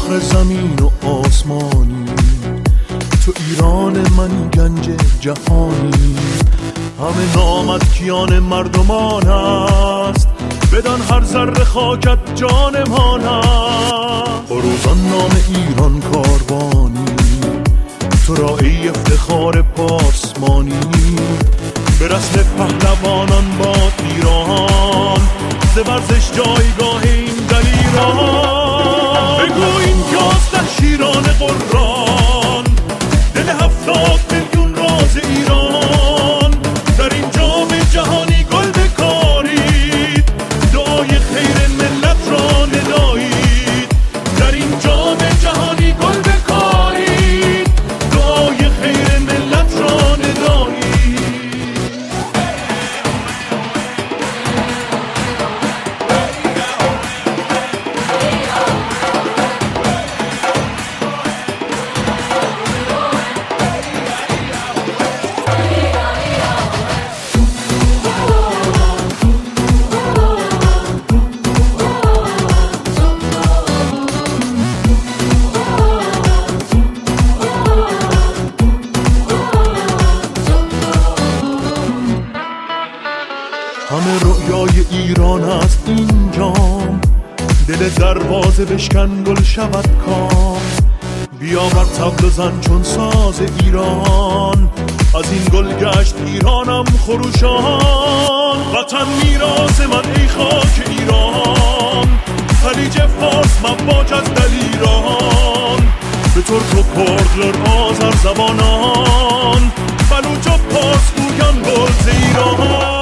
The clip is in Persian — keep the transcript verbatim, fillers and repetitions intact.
فخر زمین و آسمانی، تو ایران من گنج جهانی. همه نامت کیان مردمان است، بدان هر ذره خاکت جانمان است. روزان نام ایران کاروانی، تو را ای افتخار پاسمانی. به رسم پهلوانان با ایران، ز ورزش جایگاه این دلیران. بگو این کاست در شیران قرآن، دل هفتاد میلیون راز ایران. در این جام جهانی گل بکارید، دعای خیر ملت را ندایید. در این جام جهانی گل بکارید، دعای خیر ملت را ندایید. همه رویای ایران است این جام، دل دروازه بشکن گل شود کام. بیا بر طبل زن چون ساز ایران، از این گل گشت ایرانم خروشان. وطن میراث من ای خاک ایران، خلیج فارس مواج از دلیران. به ترک و کرد لر آذر زبانان، بلوچ و پارس گویان گل ز ایران.